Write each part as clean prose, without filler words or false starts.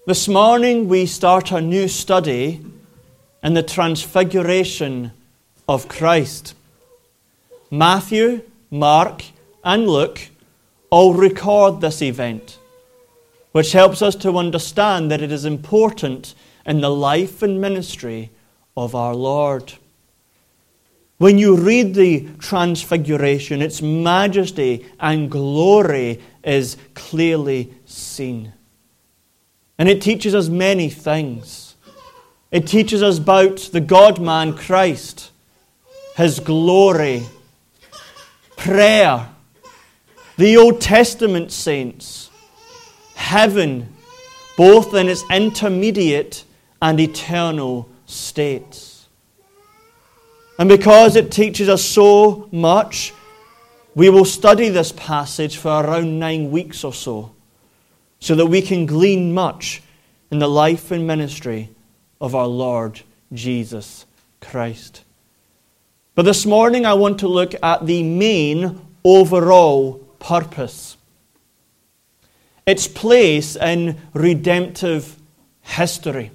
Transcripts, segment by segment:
This morning we start a new study in the transfiguration of Christ. Matthew, Mark, and Luke all record this event, which helps us to understand that it is important in the life and ministry of our Lord. When you read the transfiguration, its majesty and glory is clearly seen. And it teaches us many things. It teaches us about the God-man Christ, His glory, prayer, the Old Testament saints, heaven, both in its intermediate and eternal states. And because it teaches us so much, we will study this passage for around 9 weeks or so that we can glean much in the life and ministry of our Lord Jesus Christ. But this morning I want to look at the main overall purpose. Its place in redemptive history.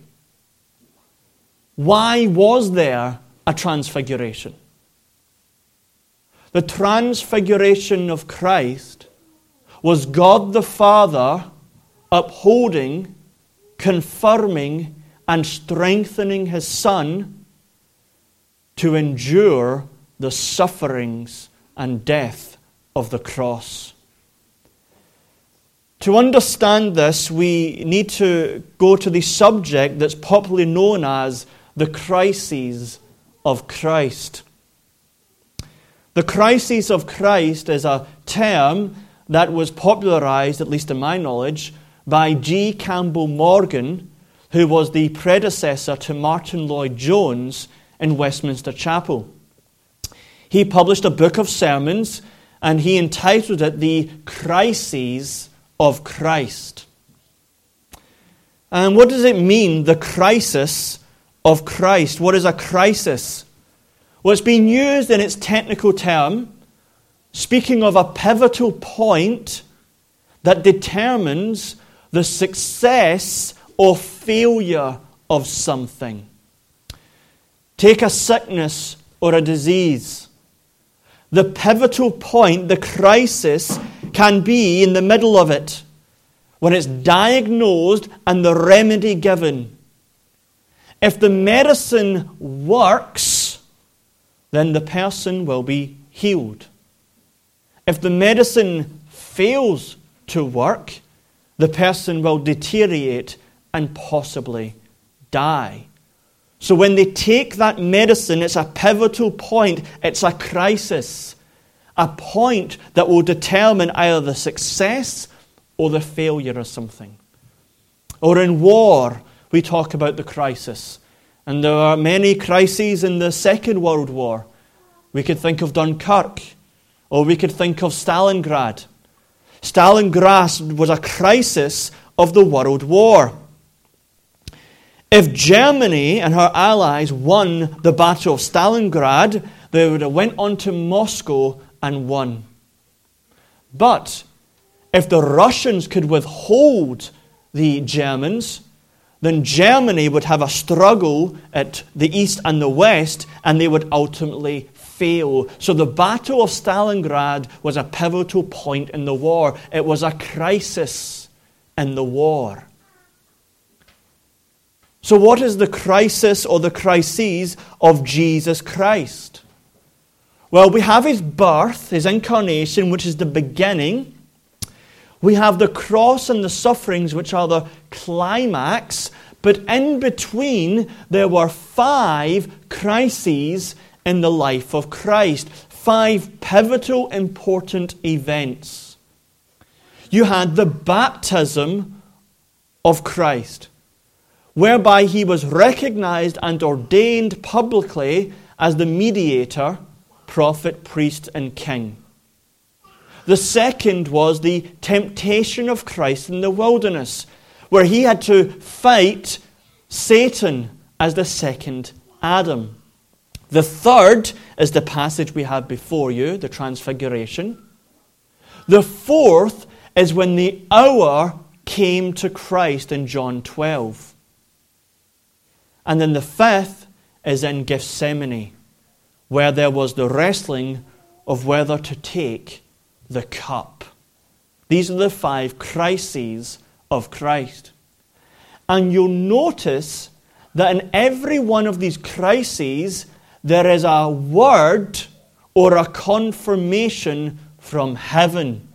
Why was there a transfiguration? The transfiguration of Christ was God the Father upholding, confirming, and strengthening His Son to endure the sufferings and death of the cross. To understand this, we need to go to the subject that's popularly known as the crises of Christ. The crises of Christ is a term that was popularized, at least in my knowledge, by G. Campbell Morgan, who was the predecessor to Martin Lloyd-Jones in Westminster Chapel. He published a book of sermons, and he entitled it The Crises of Christ. And what does it mean, the crisis of Christ? What is a crisis? Well, it's been used in its technical term, speaking of a pivotal point that determines the success or failure of something. Take a sickness or a disease. The pivotal point, the crisis, can be in the middle of it, when it's diagnosed and the remedy given. If the medicine works, then the person will be healed. If the medicine fails to work, the person will deteriorate and possibly die. So when they take that medicine, it's a pivotal point, it's a crisis, a point that will determine either the success or the failure of something. Or in war, we talk about the crisis. And there are many crises in the Second World War. We could think of Dunkirk, or we could think of Stalingrad. Stalingrad was a crisis of the World War. If Germany and her allies won the Battle of Stalingrad, they would have went on to Moscow and won. But if the Russians could withhold the Germans, then Germany would have a struggle at the east and the west, and they would ultimately fail. So the Battle of Stalingrad was a pivotal point in the war. It was a crisis in the war. So what is the crisis or the crises of Jesus Christ? Well, we have His birth, His incarnation, which is the beginning. We have the cross and the sufferings, which are the climax. But in between, there were 5 crises in the life of Christ. 5 pivotal, important events. You had the baptism of Christ, whereby He was recognized and ordained publicly as the mediator, prophet, priest, and king. The second was the temptation of Christ in the wilderness, where He had to fight Satan as the second Adam. The third is the passage we have before you, the transfiguration. The fourth is when the hour came to Christ in John 12. And then the fifth is in Gethsemane, where there was the wrestling of whether to take the cup. These are the 5 crises of Christ. And you'll notice that in every one of these crises, there is a word or a confirmation from heaven.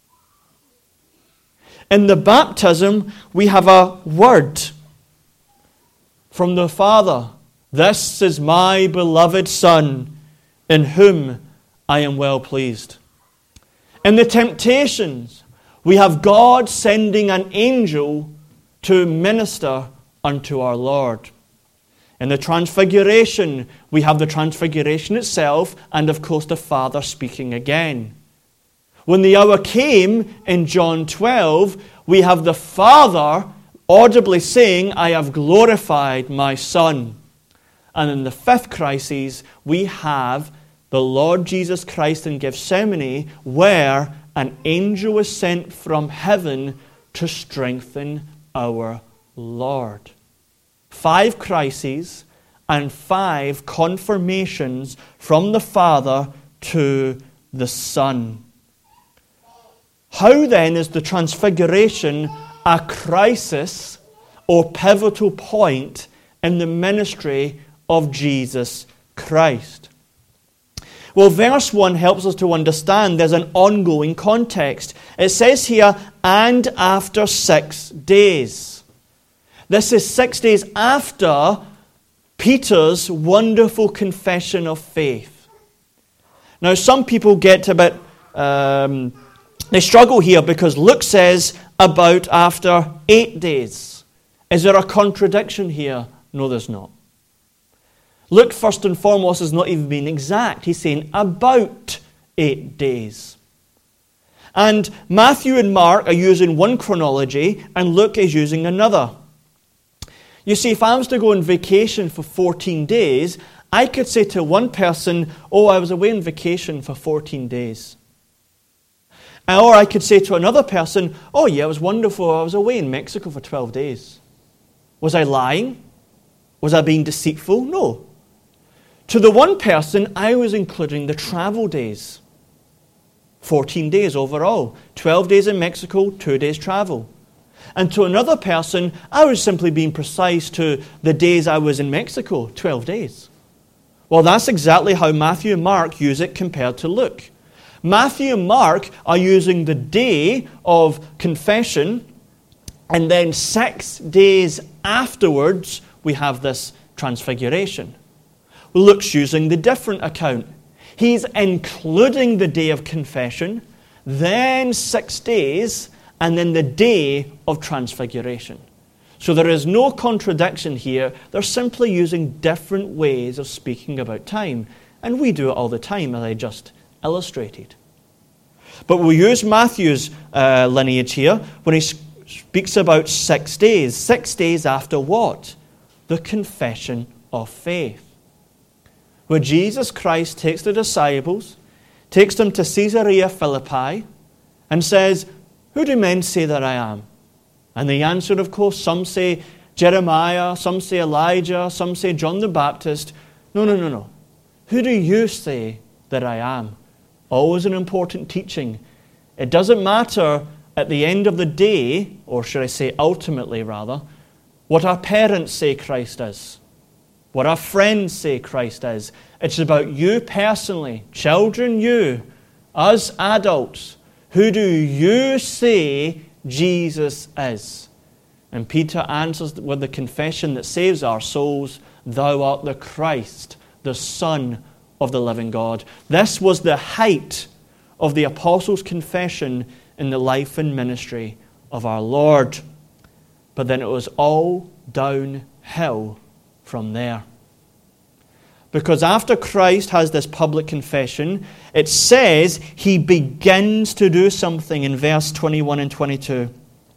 In the baptism, we have a word from the Father. This is my beloved Son, in whom I am well pleased. In the temptations, we have God sending an angel to minister unto our Lord. In the transfiguration, we have the transfiguration itself and, of course, the Father speaking again. When the hour came in John 12, we have the Father audibly saying, I have glorified my Son. And in the 5th crisis, we have the Lord Jesus Christ in Gethsemane, where an angel was sent from heaven to strengthen our Lord. 5 crises and 5 confirmations from the Father to the Son. How then is the transfiguration a crisis or pivotal point in the ministry of Jesus Christ? Well, verse 1 helps us to understand there's an ongoing context. It says here, and after 6 days. This is 6 days after Peter's wonderful confession of faith. Now, some people get a bit, they struggle here because Luke says about after 8 days. Is there a contradiction here? No, there's not. Luke, first and foremost, is not even being exact. He's saying about 8 days. And Matthew and Mark are using one chronology, and Luke is using another. You see, if I was to go on vacation for 14 days, I could say to one person, oh, I was away on vacation for 14 days. Or I could say to another person, oh yeah, it was wonderful, I was away in Mexico for 12 days. Was I lying? Was I being deceitful? No. To the one person, I was including the travel days. 14 days overall. 12 days in Mexico, 2 days travel. And to another person, I was simply being precise to the days I was in Mexico, 12 days. Well, that's exactly how Matthew and Mark use it compared to Luke. Matthew and Mark are using the day of confession, and then 6 days afterwards, we have this transfiguration. Luke's using the different account. He's including the day of confession, then 6 days, and then the day of transfiguration. So there is no contradiction here. They're simply using different ways of speaking about time. And we do it all the time, as I just illustrated. But we'll use Matthew's lineage here when he speaks about 6 days. 6 days after what? The confession of faith. Where Jesus Christ takes the disciples, takes them to Caesarea Philippi, and says, who do men say that I am? And the answer, of course, some say Jeremiah, some say Elijah, some say John the Baptist. No. Who do you say that I am? Always an important teaching. It doesn't matter at the end of the day, or should I say ultimately rather, what our parents say Christ is, what our friends say Christ is. It's about you personally, children, you, us adults. Who do you say Jesus is? And Peter answers with the confession that saves our souls, thou art the Christ, the Son of the living God. This was the height of the apostles' confession in the life and ministry of our Lord. But then it was all downhill from there. Because after Christ has this public confession, it says he begins to do something in verse 21 and 22.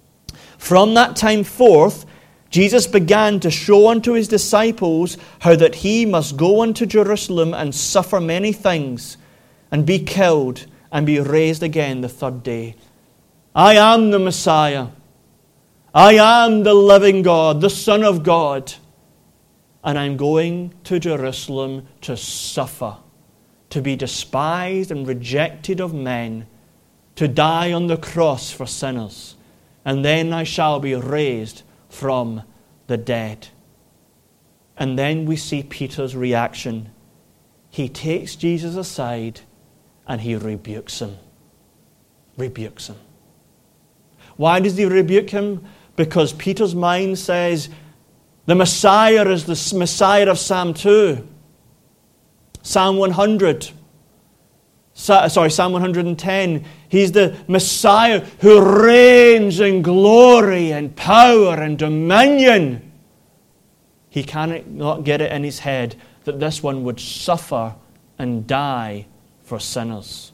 From that time forth, Jesus began to show unto his disciples how that he must go unto Jerusalem and suffer many things, and be killed, and be raised again the third day. I am the Messiah. I am the living God, the Son of God. And I'm going to Jerusalem to suffer, to be despised and rejected of men, to die on the cross for sinners. And then I shall be raised from the dead. And then we see Peter's reaction. He takes Jesus aside and he rebukes him. Rebukes him. Why does he rebuke him? Because Peter's mind says, the Messiah is the Messiah of Psalm 2. Psalm 100. Psalm 110. He's the Messiah who reigns in glory and power and dominion. He cannot get it in his head that this one would suffer and die for sinners.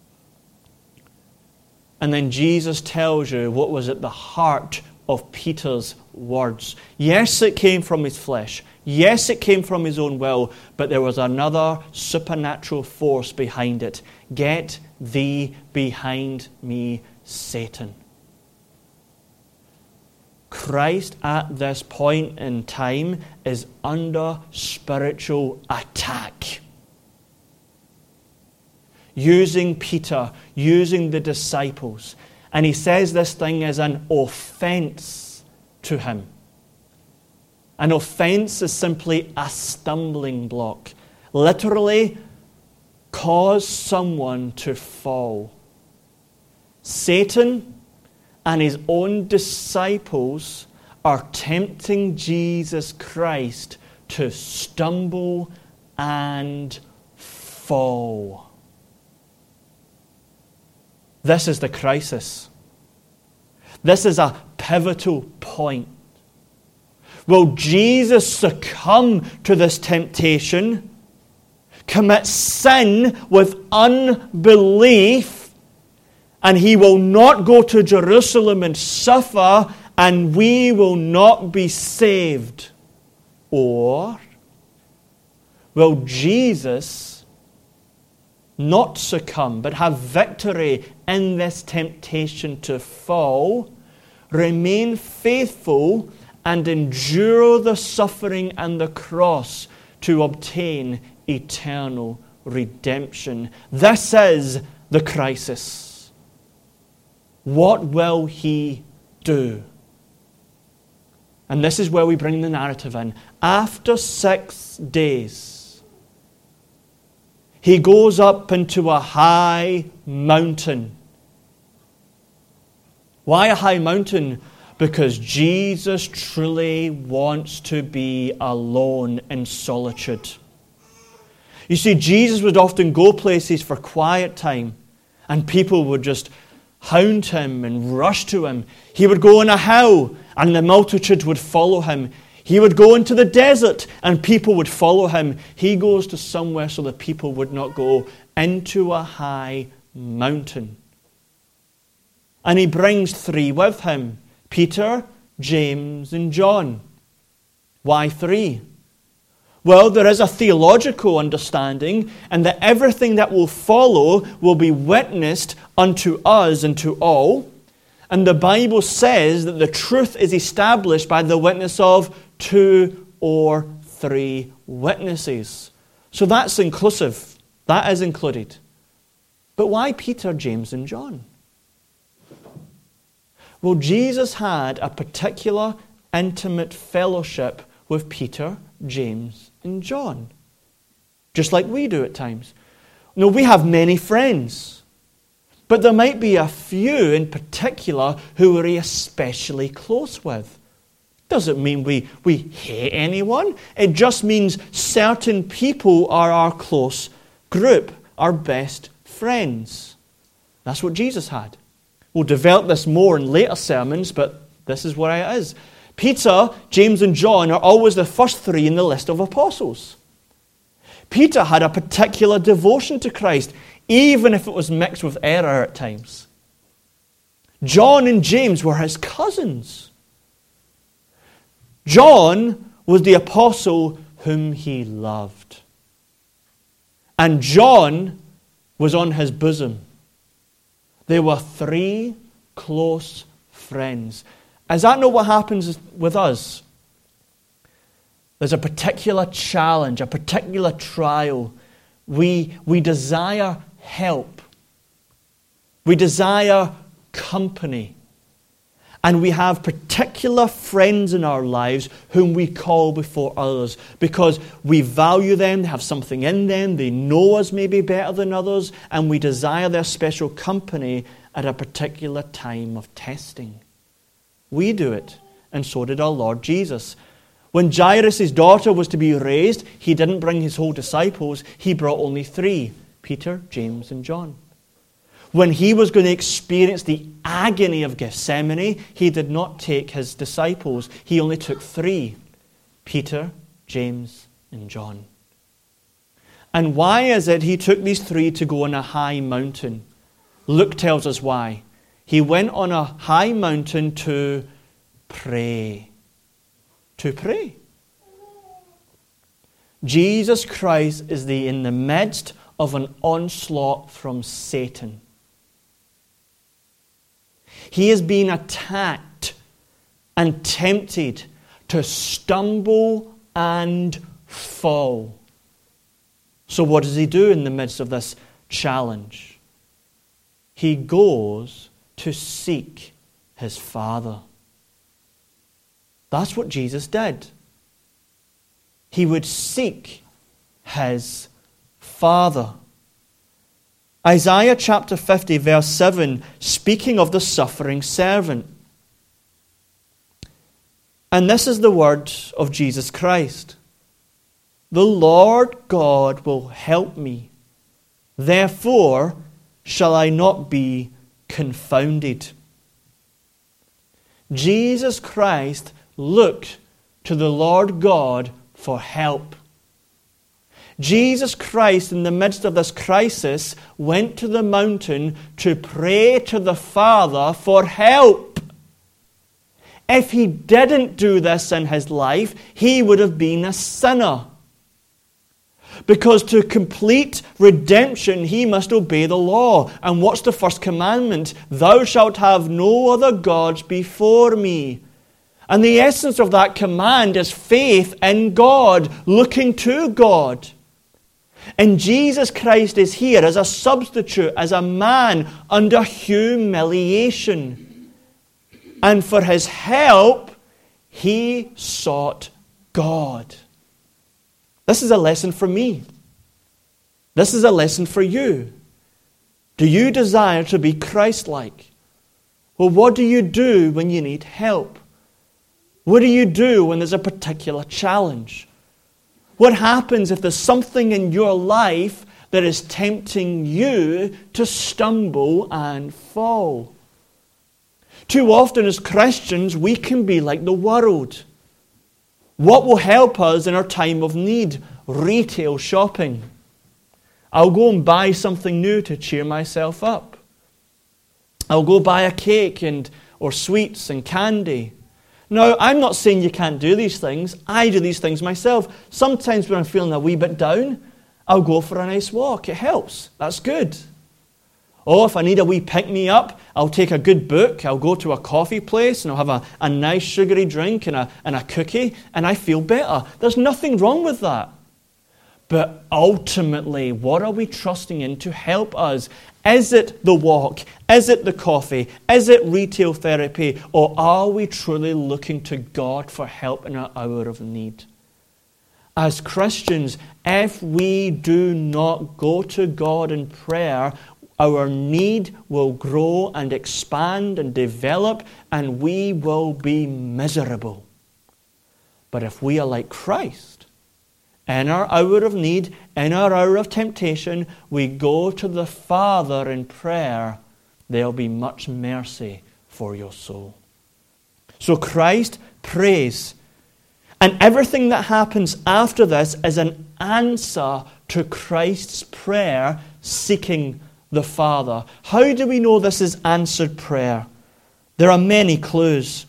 And then Jesus tells you what was at the heart of Peter's words. Yes, it came from his flesh. Yes, it came from his own will, but there was another supernatural force behind it. Get thee behind me, Satan. Christ at this point in time is under spiritual attack. Using Peter, using the disciples. And he says this thing is an offense to him. An offense is simply a stumbling block. Literally, cause someone to fall. Satan and his own disciples are tempting Jesus Christ to stumble and fall. This is the crisis. This is a pivotal point. Will Jesus succumb to this temptation, commit sin with unbelief, and he will not go to Jerusalem and suffer, and we will not be saved? Or will Jesus not succumb, but have victory in this temptation to fall, remain faithful, and endure the suffering and the cross to obtain eternal redemption? This is the crisis. What will he do? And this is where we bring the narrative in. After 6 days, he goes up into a high mountain. Why a high mountain? Because Jesus truly wants to be alone in solitude. You see, Jesus would often go places for quiet time, and people would just hound him and rush to him. He would go on a hill, and the multitude would follow him. He would go into the desert, and people would follow him. He goes to somewhere so that people would not go, into a high mountain. And he brings 3 with him: Peter, James, and John. Why 3? Well, there is a theological understanding, and that everything that will follow will be witnessed unto us and to all. And the Bible says that the truth is established by the witness of 2 or 3 witnesses. So that's inclusive. That is included. But why Peter, James, and John? Well, Jesus had a particular intimate fellowship with Peter, James, and John. Just like we do at times. No, we have many friends. But there might be a few in particular who we're especially close with. Doesn't mean we hate anyone. It just means certain people are our close group, our best friends. That's what Jesus had. We'll develop this more in later sermons, but this is what it is. Peter, James, and John are always the first 3 in the list of apostles. Peter had a particular devotion to Christ, even if it was mixed with error at times. John and James were his cousins. John was the apostle whom he loved. And John was on his bosom. They were 3 close friends. Is that not what happens with us? There's a particular challenge, a particular trial. We desire help. We desire company. And we have particular friends in our lives whom we call before others because we value them, they have something in them, they know us maybe better than others, and we desire their special company at a particular time of testing. We do it, and so did our Lord Jesus. When Jairus' daughter was to be raised, he didn't bring his whole disciples, he brought only 3, Peter, James, and John. When he was going to experience the agony of Gethsemane, he did not take his disciples. He only took 3, Peter, James, and John. And why is it he took these 3 to go on a high mountain? Luke tells us why. He went on a high mountain to pray. To pray. Jesus Christ is in the midst of an onslaught from Satan. He is being attacked and tempted to stumble and fall. So what does he do in the midst of this challenge? He goes to seek his Father. That's what Jesus did. He would seek his Father. Isaiah chapter 50 verse 7, speaking of the suffering servant. And this is the word of Jesus Christ. The Lord God will help me. Therefore shall I not be confounded. Jesus Christ looked to the Lord God for help. Jesus Christ, in the midst of this crisis, went to the mountain to pray to the Father for help. If he didn't do this in his life, he would have been a sinner. Because to complete redemption, he must obey the law. And what's the first commandment? Thou shalt have no other gods before me. And the essence of that command is faith in God, looking to God. And Jesus Christ is here as a substitute, as a man under humiliation. And for his help, he sought God. This is a lesson for me. This is a lesson for you. Do you desire to be Christ-like? Well, what do you do when you need help? What do you do when there's a particular challenge? What happens if there's something in your life that is tempting you to stumble and fall? Too often as Christians, we can be like the world. What will help us in our time of need? Retail shopping. I'll go and buy something new to cheer myself up. I'll go buy a cake or sweets and candy. Now, I'm not saying you can't do these things. I do these things myself. Sometimes when I'm feeling a wee bit down, I'll go for a nice walk. It helps. That's good. Oh, if I need a wee pick-me-up, I'll take a good book. I'll go to a coffee place and I'll have a nice sugary drink and a cookie, and I feel better. There's nothing wrong with that. But ultimately, what are we trusting in to help us? Is it the walk? Is it the coffee? Is it retail therapy? Or are we truly looking to God for help in our hour of need? As Christians, if we do not go to God in prayer, our need will grow and expand and develop, and we will be miserable. But if we are like Christ, in our hour of need, in our hour of temptation, we go to the Father in prayer, there'll be much mercy for your soul. So Christ prays. And everything that happens after this is an answer to Christ's prayer, seeking the Father. How do we know this is answered prayer? There are many clues.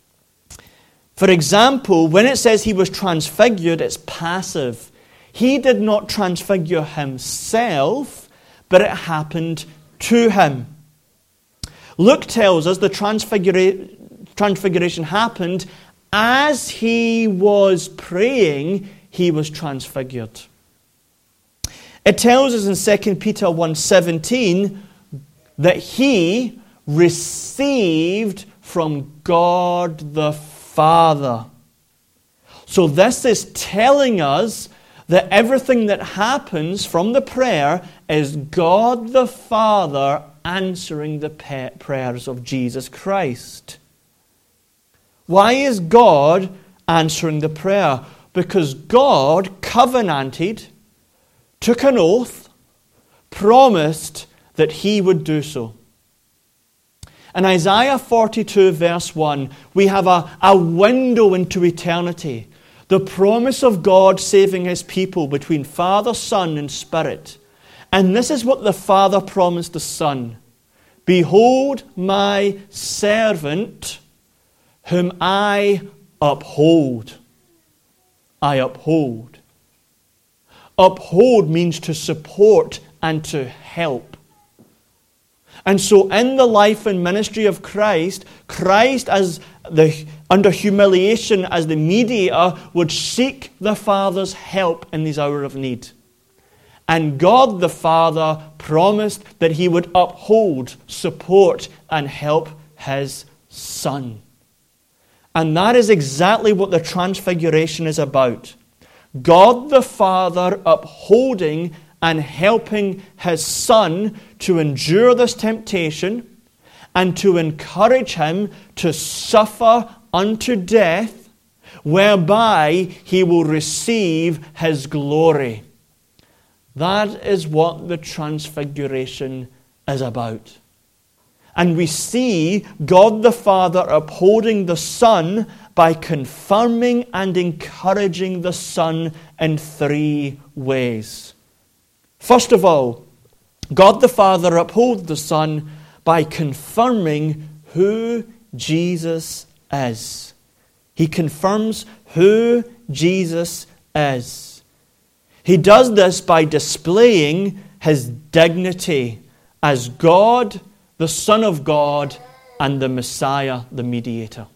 For example, when it says he was transfigured, it's passive. He did not transfigure himself, but it happened to him. Luke tells us the transfiguration happened, as he was praying, he was transfigured. It tells us in 2 Peter 1:17 that he received from God the Father. So this is telling us that everything that happens from the prayer is God the Father answering the prayers of Jesus Christ. Why is God answering the prayer? Because God covenanted, took an oath, promised that he would do so. In Isaiah 42 verse 1, we have a window into eternity. The promise of God saving his people between Father, Son, and Spirit. And this is what the Father promised the Son. Behold my servant, whom I uphold. I uphold. Uphold means to support and to help. And so in the life and ministry of Christ, as under humiliation as the mediator would seek the Father's help in his hour of need. And God the Father promised that he would uphold, support, and help his Son. And that is exactly what the transfiguration is about. God the Father upholding and helping his Son to endure this temptation and to encourage him to suffer unto death, whereby he will receive his glory. That is what the transfiguration is about. And we see God the Father upholding the Son by confirming and encouraging the Son in three ways. First of all, God the Father upholds the Son by confirming who Jesus is. He confirms who Jesus is. He does this by displaying his dignity as God, the Son of God, and the Messiah, the mediator.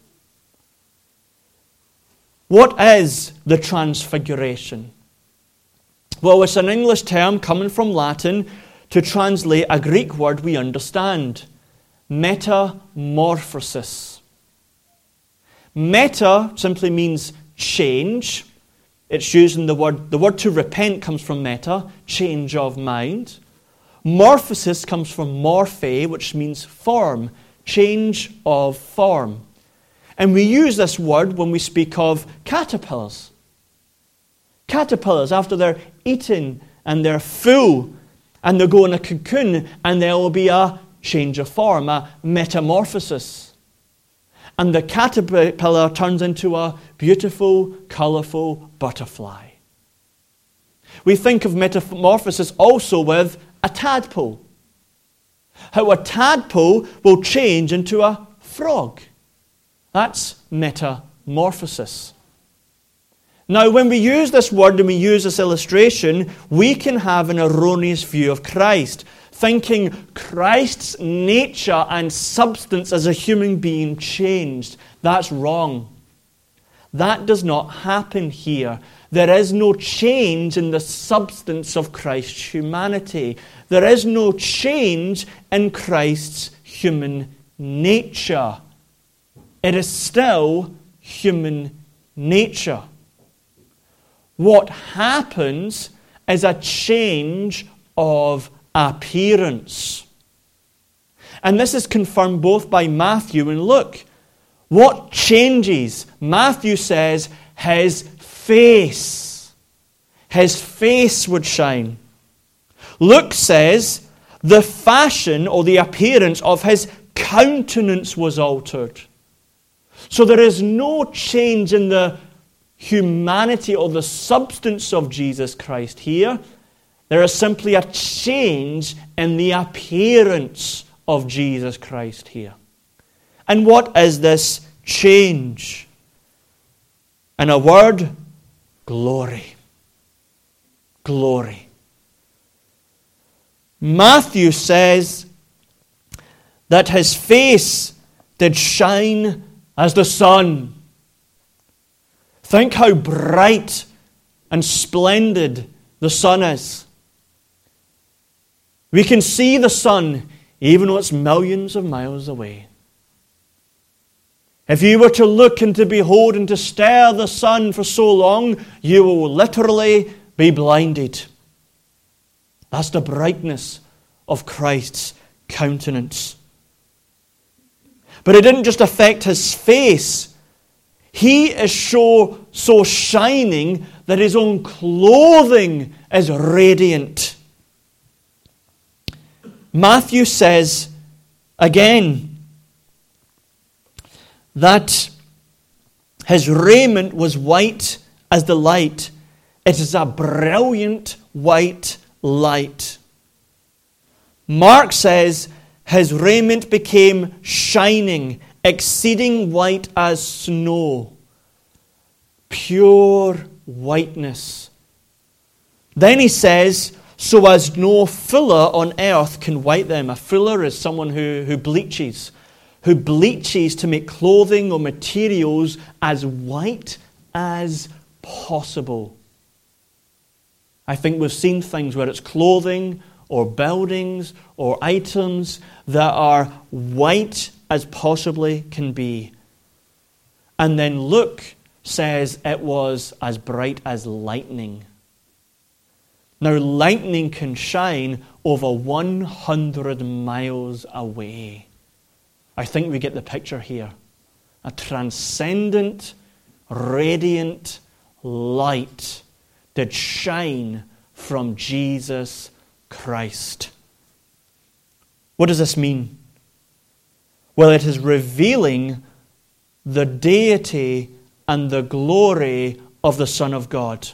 What is the transfiguration? Well, it's an English term coming from Latin to translate a Greek word we understand. Metamorphosis. Meta simply means change. It's using the word to repent comes from meta, change of mind. Morphosis comes from morphe, which means form, change of form. And we use this word when we speak of caterpillars. Caterpillars, after they're eaten and they're full and they go in a cocoon, and there will be a change of form, a metamorphosis. And the caterpillar turns into a beautiful, colourful butterfly. We think of metamorphosis also with a tadpole. How a tadpole will change into a frog. That's metamorphosis. Now, when we use this word and we use this illustration, we can have an erroneous view of Christ, thinking Christ's nature and substance as a human being changed. That's wrong. That does not happen here. There is no change in the substance of Christ's humanity. There is no change in Christ's human nature. It is still human nature. What happens is a change of appearance. And this is confirmed both by Matthew and Luke. What changes? Matthew says his face. His face would shine. Luke says the fashion or the appearance of his countenance was altered. So there is no change in the humanity or the substance of Jesus Christ here. There is simply a change in the appearance of Jesus Christ here. And what is this change? In a word, glory. Glory. Matthew says that his face did shine as the sun. Think how bright and splendid the sun is. We can see the sun even though it's millions of miles away. If you were to look and to behold and to stare the sun for so long, you will literally be blinded. That's the brightness of Christ's countenance. But it didn't just affect his face. He is so shining that his own clothing is radiant. Matthew says again that his raiment was white as the light. It is a brilliant white light. Mark says his raiment became shining, exceeding white as snow. Pure whiteness. Then he says, so as no fuller on earth can white them. A fuller is someone who bleaches to make clothing or materials as white as possible. I think we've seen things where it's clothing or buildings or items that are white as possibly can be. And then Luke says it was as bright as lightning. Now, lightning can shine over 100 miles away. I think we get the picture here. A transcendent, radiant light did shine from Jesus Christ. What does this mean? Well, it is revealing the deity and the glory of the Son of God.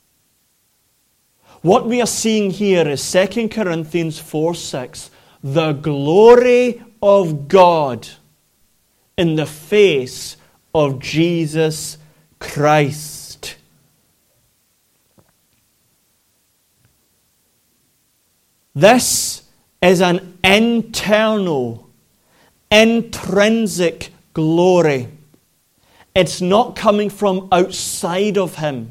What we are seeing here is 2 Corinthians 4:6, the glory of God in the face of Jesus Christ. This is an internal, intrinsic glory. It's not coming from outside of him.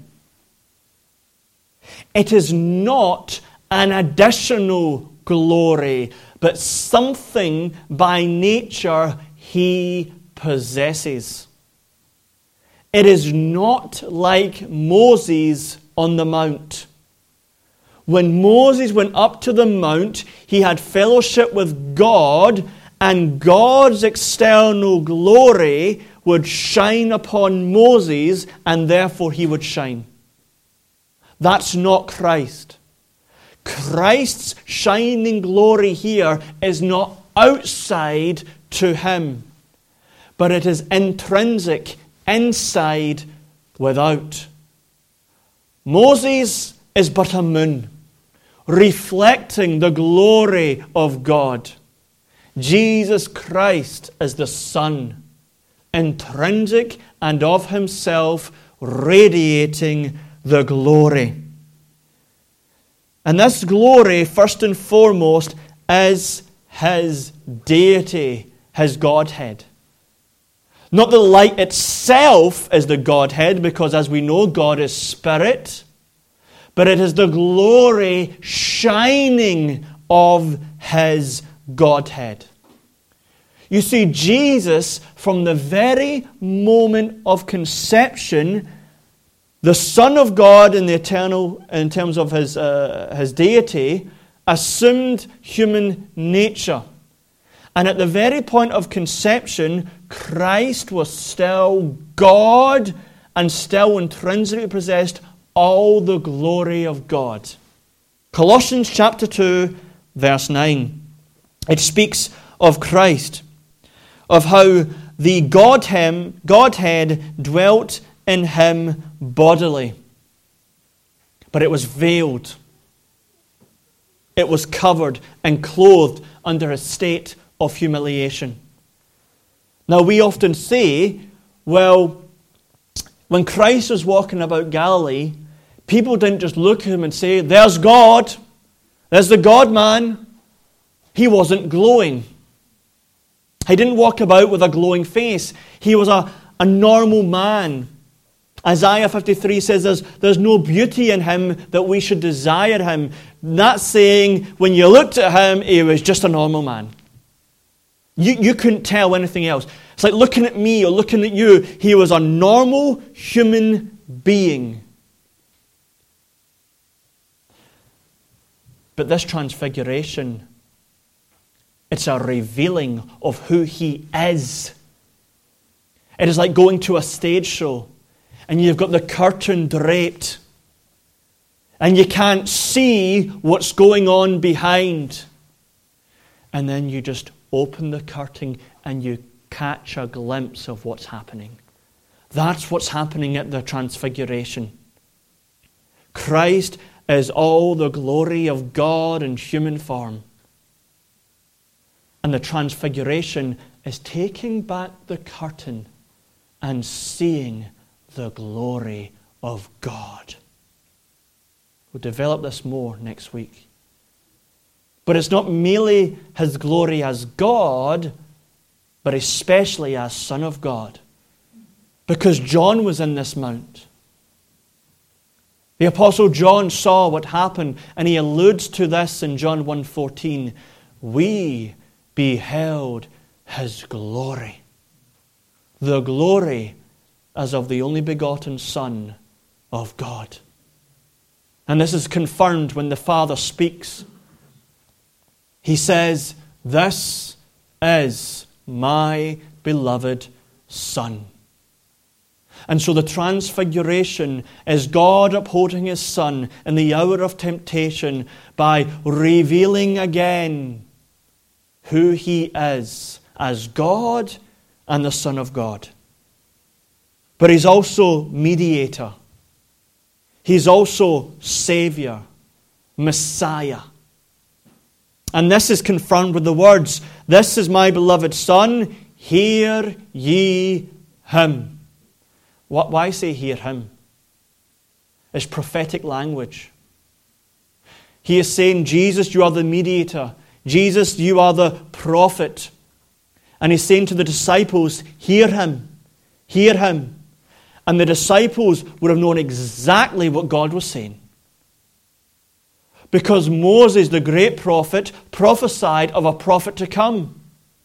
It is not an additional glory, but something by nature he possesses. It is not like Moses on the mount. When Moses went up to the mount, he had fellowship with God, and God's external glory would shine upon Moses, and therefore he would shine. That's not Christ. Christ's shining glory here is not outside to him, but it is intrinsic, inside, without. Moses is but a moon, reflecting the glory of God. Jesus Christ is the sun, intrinsic and of himself, radiating the glory. And this glory, first and foremost, is his deity, his Godhead. Not the light itself is the Godhead, because as we know, God is spirit, but it is the glory shining of his Godhead. You see, Jesus, from the very moment of conception, the Son of God in the eternal, in terms of his deity, assumed human nature. And at the very point of conception, Christ was still God and still intrinsically possessed all the glory of God. Colossians chapter 2, verse 9. It speaks of Christ, of how the Godhead dwelt in him bodily. But it was veiled. It was covered and clothed under a state of humiliation. Now we often say, well, when Christ was walking about Galilee, people didn't just look at him and say, there's God. There's the God-man. He wasn't glowing. He didn't walk about with a glowing face. He was a normal man. Isaiah 53 says there's no beauty in him that we should desire him. That's saying when you looked at him, he was just a normal man. You couldn't tell anything else. It's like looking at me or looking at you. He was a normal human being. But this transfiguration, it's a revealing of who he is. It is like going to a stage show and you've got the curtain draped and you can't see what's going on behind. And then you just open the curtain and you catch a glimpse of what's happening. That's what's happening at the transfiguration. Christ is all the glory of God in human form. And the transfiguration is taking back the curtain and seeing the glory of God. We'll develop this more next week. But it's not merely his glory as God, but especially as Son of God. Because John was in this mount. The Apostle John saw what happened, and he alludes to this in John 1:14. We beheld his glory. The glory as of the only begotten Son of God. And this is confirmed when the Father speaks. He says, "This is my beloved Son." And so the transfiguration is God upholding his Son in the hour of temptation by revealing again who he is as God and the Son of God. But he's also mediator. He's also Savior, Messiah. And this is confirmed with the words, "This is my beloved Son, hear ye him." Why say hear him? It's prophetic language. He is saying, Jesus, you are the mediator. Jesus, you are the prophet. And he's saying to the disciples, hear him. Hear him. And the disciples would have known exactly what God was saying. Because Moses, the great prophet, prophesied of a prophet to come.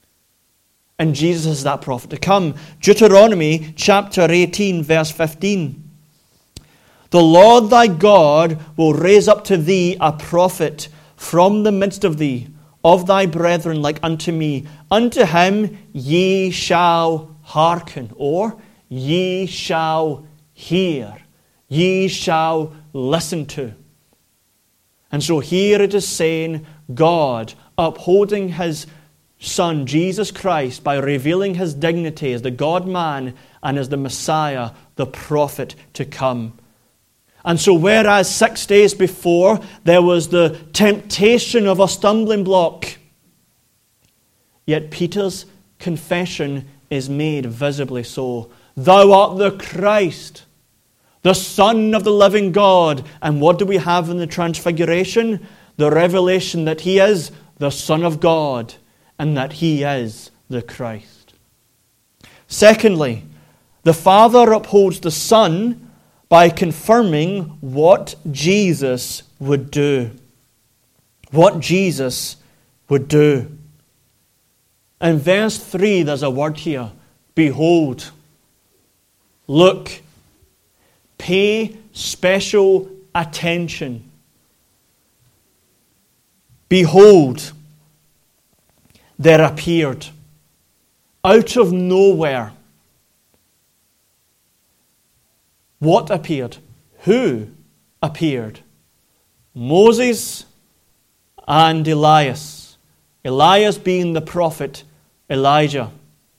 And Jesus is that prophet to come. Deuteronomy chapter 18, verse 15. The Lord thy God will raise up to thee a prophet from the midst of thee, of thy brethren like unto me. Unto him ye shall hearken, or ye shall hear, ye shall listen to. And so here it is saying, God upholding his Son, Jesus Christ, by revealing his dignity as the God-man and as the Messiah, the prophet to come. And so whereas 6 days before there was the temptation of a stumbling block, yet Peter's confession is made visibly so. Thou art the Christ, the Son of the living God. And what do we have in the Transfiguration? The revelation that he is the Son of God and that he is the Christ. Secondly, the Father upholds the Son by confirming what Jesus would do. What Jesus would do. In verse 3, there's a word here. Behold. Look. Pay special attention. Behold. There appeared, out of nowhere. What appeared? Who appeared? Moses and Elias. Elias being the prophet Elijah.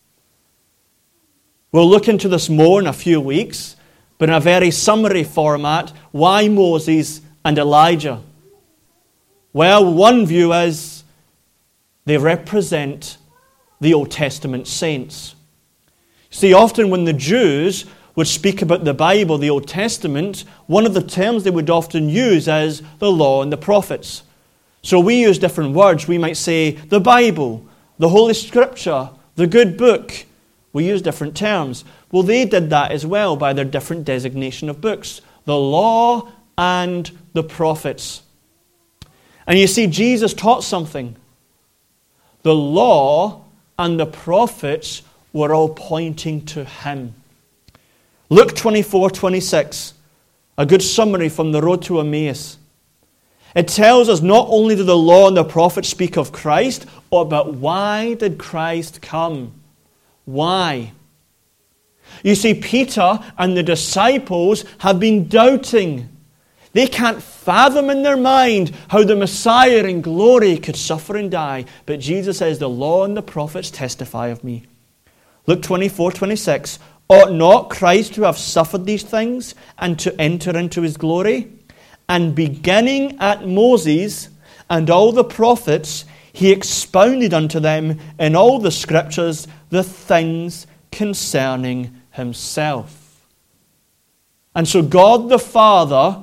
We'll look into this more in a few weeks, but in a very summary format, why Moses and Elijah? Well, one view is they represent the Old Testament saints. See, often when the Jews would speak about the Bible, the Old Testament, one of the terms they would often use is the law and the prophets. So we use different words. We might say the Bible, the Holy Scripture, The good book. We use different terms. Well, they did that as well by their different designation of books. The law and the prophets. And you see, Jesus taught something. The law and the prophets were all pointing to him. Luke 24:26, a good summary from the road to Emmaus. It tells us not only do the law and the prophets speak of Christ, but why did Christ come? Why? You see, Peter and the disciples have been doubting. They can't fathom in their mind how the Messiah in glory could suffer and die. But Jesus says, the law and the prophets testify of me. Luke 24:26, ought not Christ to have suffered these things and to enter into his glory? And beginning at Moses and all the prophets, he expounded unto them in all the scriptures the things concerning himself. And so God the Father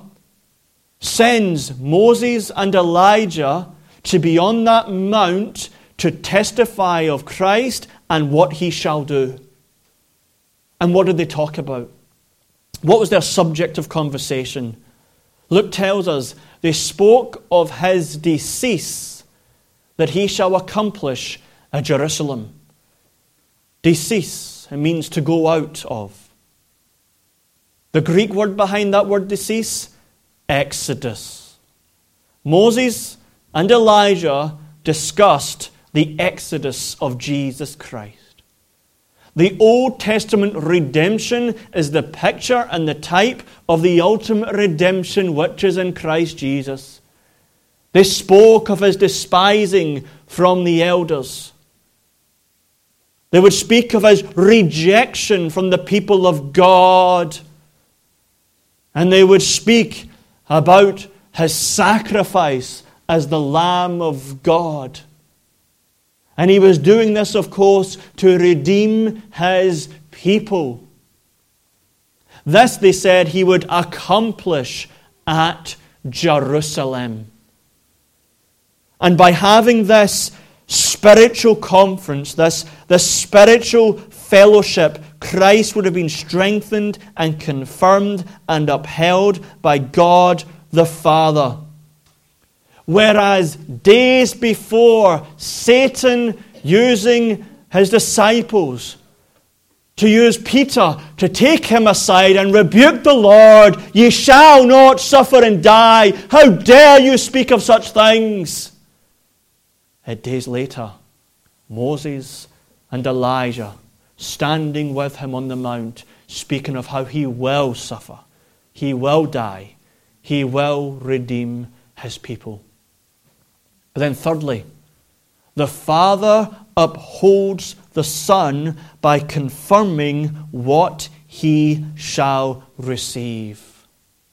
sends Moses and Elijah to be on that mount to testify of Christ and what he shall do. And what did they talk about? What was their subject of conversation? Luke tells us they spoke of his decease, that he shall accomplish at Jerusalem. Decease, it means to go out of. The Greek word behind that word decease, Exodus. Moses and Elijah discussed the exodus of Jesus Christ. The Old Testament redemption is the picture and the type of the ultimate redemption which is in Christ Jesus. They spoke of his despising from the elders. They would speak of his rejection from the people of God. And they would speak about his sacrifice as the Lamb of God. And he was doing this, of course, to redeem his people. This, they said, he would accomplish at Jerusalem. And by having this spiritual conference, this spiritual fellowship, Christ would have been strengthened and confirmed and upheld by God the Father. Whereas days before, Satan using his disciples to use Peter to take him aside and rebuke the Lord, ye shall not suffer and die. How dare you speak of such things? 8 days later, Moses and Elijah standing with him on the mount, speaking of how he will suffer, he will die, he will redeem his people. But then thirdly, the Father upholds the Son by confirming what he shall receive.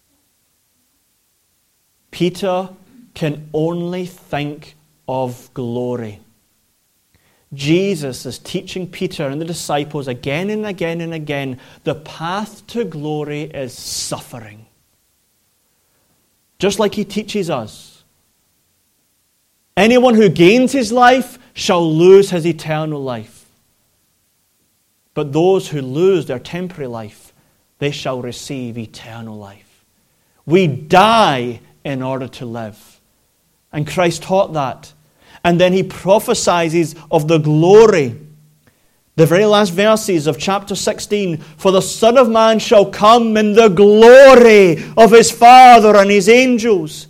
Peter can only think of glory. Jesus is teaching Peter and the disciples again and again and again, the path to glory is suffering. Just like he teaches us. Anyone who gains his life shall lose his eternal life. But those who lose their temporary life, they shall receive eternal life. We die in order to live. And Christ taught that. And then he prophesies of the glory. The very last verses of chapter 16. For the Son of Man shall come in the glory of his Father and his angels.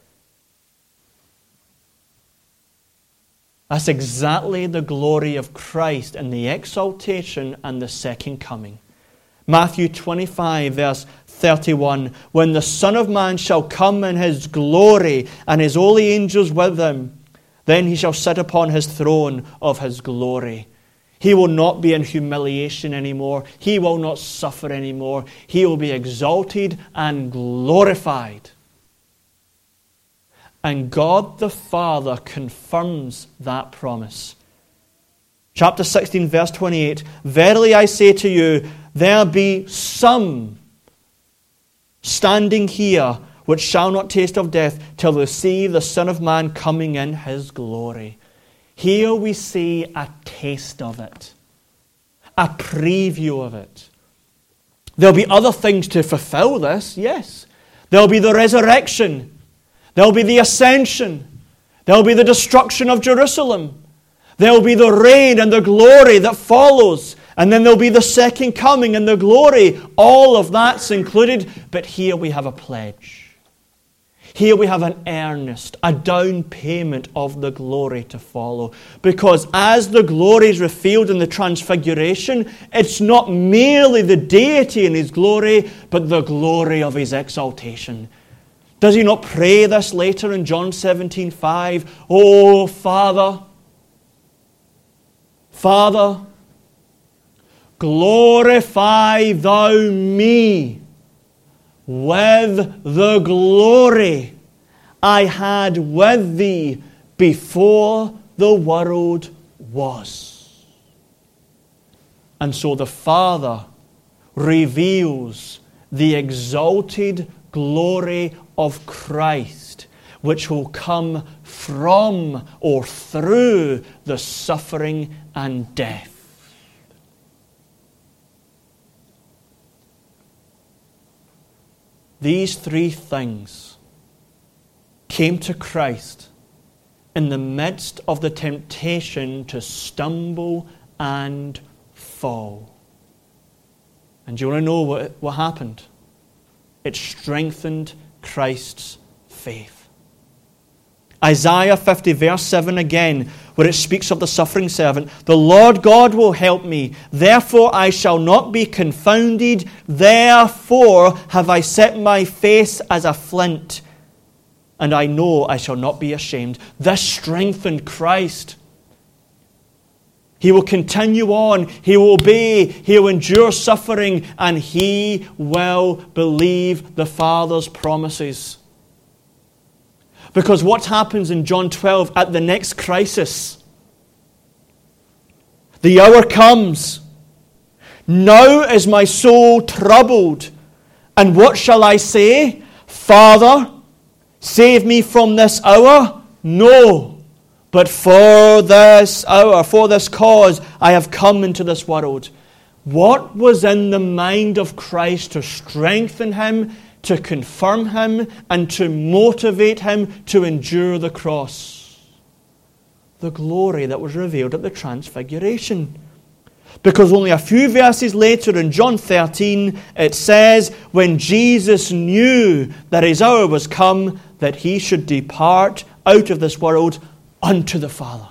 That's exactly the glory of Christ in the exaltation and the second coming. Matthew 25, verse 31. When the Son of Man shall come in his glory and his holy angels with him, then he shall sit upon his throne of his glory. He will not be in humiliation anymore. He will not suffer anymore. He will be exalted and glorified. And God the Father confirms that promise. Chapter 16, verse 28. Verily I say to you, there be some standing here which shall not taste of death till they see the Son of Man coming in his glory. Here we see a taste of it, a preview of it. There'll be other things to fulfill this, yes. There'll be the resurrection. There'll be the ascension. There'll be the destruction of Jerusalem. There'll be the reign and the glory that follows. And then there'll be the second coming and the glory. All of that's included. But here we have a pledge. Here we have an earnest, a down payment of the glory to follow. Because as the glory is revealed in the transfiguration, it's not merely the deity in His glory, but the glory of His exaltation. Does He not pray this later in John 17:5? Oh, Father, Father, glorify Thou me with the glory I had with Thee before the world was. And so the Father reveals the exalted glory of Christ, which will come from or through the suffering and death. These three things came to Christ in the midst of the temptation to stumble and fall. And do you want to know what happened? It strengthened Christ's faith. Isaiah 50 verse 7 again, where it speaks of the suffering servant. The Lord God will help me. Therefore I shall not be confounded. Therefore have I set my face as a flint. And I know I shall not be ashamed. This strengthened Christ. He will continue on. He will obey. He will endure suffering. And He will believe the Father's promises. Because what happens in John 12 at the next crisis? The hour comes. Now is my soul troubled. And what shall I say? Father, save me from this hour? No. But for this hour, for this cause, I have come into this world. What was in the mind of Christ to strengthen Him, to confirm Him, and to motivate Him to endure the cross? The glory that was revealed at the Transfiguration. Because only a few verses later in John 13, it says, when Jesus knew that His hour was come, that He should depart out of this world unto the Father.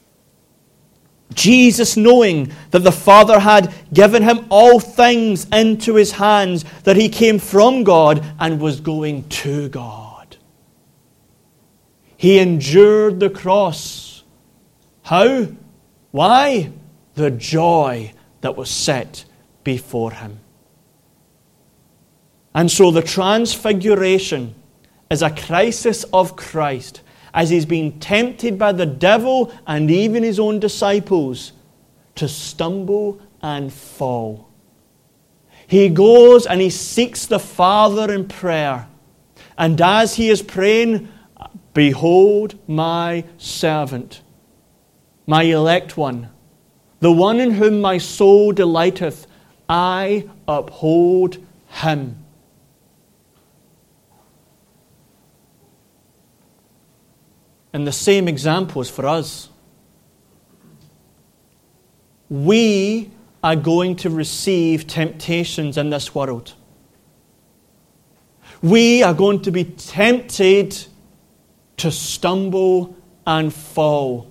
Jesus, knowing that the Father had given Him all things into His hands, that He came from God and was going to God. He endured the cross. How? Why? The joy that was set before Him. And so the Transfiguration is a crisis of Christ, as He's been tempted by the devil and even His own disciples to stumble and fall. He goes and He seeks the Father in prayer. And as He is praying, behold my servant, my elect one, the one in whom my soul delighteth, I uphold Him. And the same examples for us. We are going to receive temptations in this world. We are going to be tempted to stumble and fall.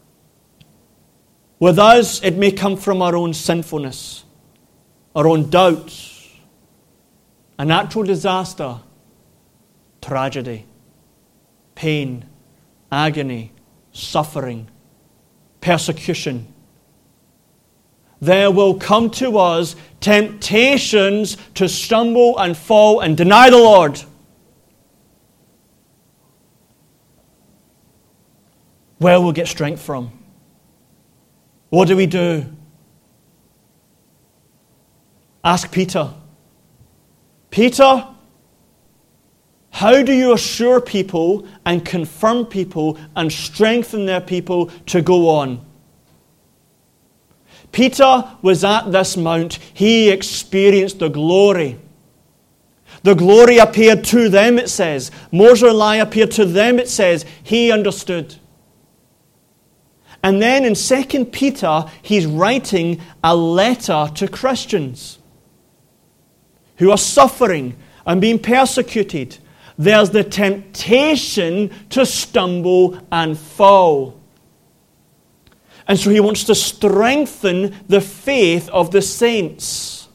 With us, it may come from our own sinfulness, our own doubts, a natural disaster, tragedy, pain, agony, suffering, persecution. There will come to us temptations to stumble and fall and deny the Lord. Where will we get strength from? What do we do? Ask Peter. Peter, How do you assure people and confirm people and strengthen their people to go on? Peter was at this mount. He experienced the glory. The glory appeared to them, it says. Moses and Elijah appeared to them, it says. He understood. And then in 2 Peter, he's writing a letter to Christians who are suffering and being persecuted. There's the temptation to stumble and fall. And so he wants to strengthen the faith of the saints.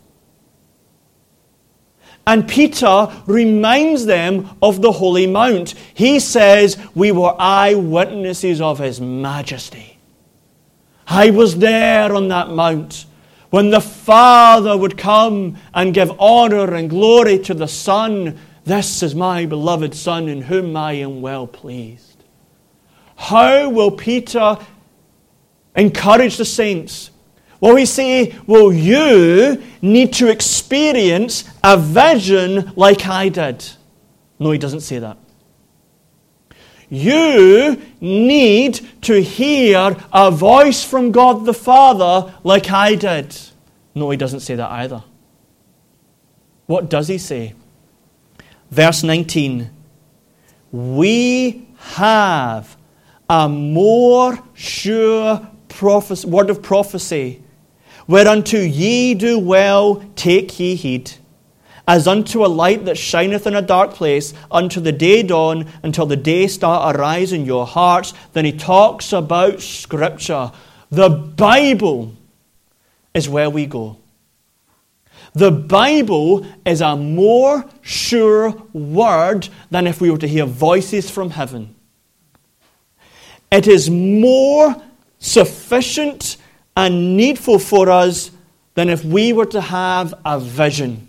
And Peter reminds them of the Holy Mount. He says, we were eyewitnesses of His majesty. I was there on that mount when the Father would come and give honor and glory to the Son. This is my beloved Son in whom I am well pleased. How will Peter encourage the saints? Will he say, well, you need to experience a vision like I did? No, he doesn't say that. You need to hear a voice from God the Father like I did. No, he doesn't say that either. What does he say? Verse 19. We have a more sure word of prophecy, whereunto ye do well take ye heed, as unto a light that shineth in a dark place, unto the day dawn, until the day star arise in your hearts. Then he talks about Scripture. The Bible is where we go. The Bible is a more sure word than if we were to hear voices from heaven. It is more sufficient and needful for us than if we were to have a vision.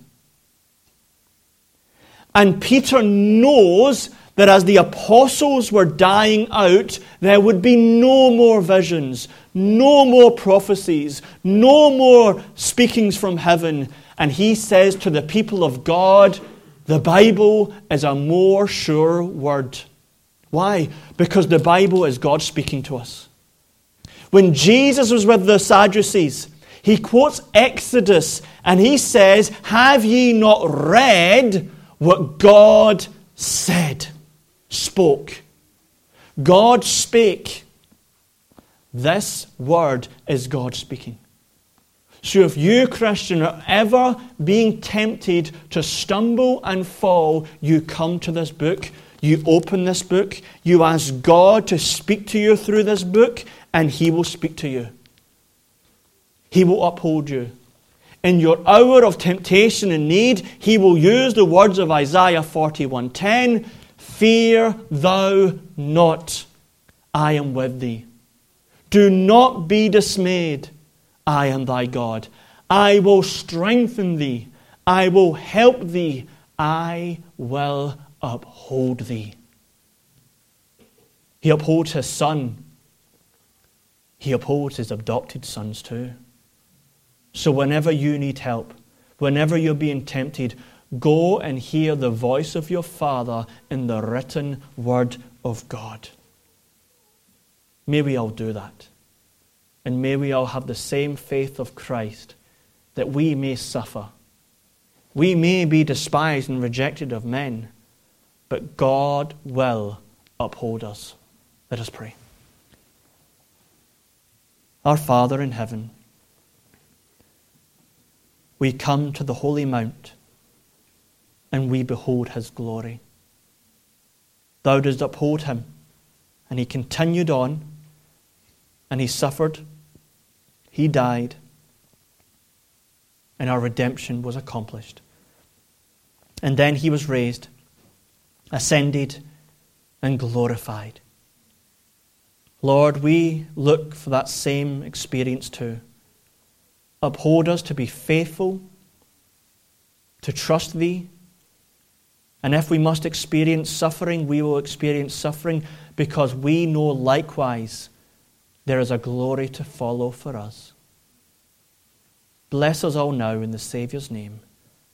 And Peter knows that as the apostles were dying out, there would be no more visions, no more prophecies, no more speakings from heaven. And he says to the people of God, the Bible is a more sure word. Why? Because the Bible is God speaking to us. When Jesus was with the Sadducees, he quotes Exodus and he says, have ye not read what God said, spoke? God spake. This word is God speaking. So if you, Christian, are ever being tempted to stumble and fall, you come to this book, you open this book, you ask God to speak to you through this book, and He will speak to you. He will uphold you. In your hour of temptation and need, He will use the words of Isaiah 41:10, fear thou not, I am with thee. Do not be dismayed, I am thy God. I will strengthen thee. I will help thee. I will uphold thee. He upholds His Son. He upholds His adopted sons too. So whenever you need help, whenever you're being tempted, go and hear the voice of your Father in the written Word of God. May we all do that. And may we all have the same faith of Christ, that we may suffer. We may be despised and rejected of men, but God will uphold us. Let us pray. Our Father in heaven, we come to the Holy Mount and we behold His glory. Thou didst uphold Him, and He continued on, and He suffered, He died, and our redemption was accomplished. And then He was raised, ascended, and glorified. Lord, we look for that same experience too. Uphold us to be faithful, to trust Thee. And if we must experience suffering, we will experience suffering, because we know likewise there is a glory to follow for us. Bless us all now in the Saviour's name.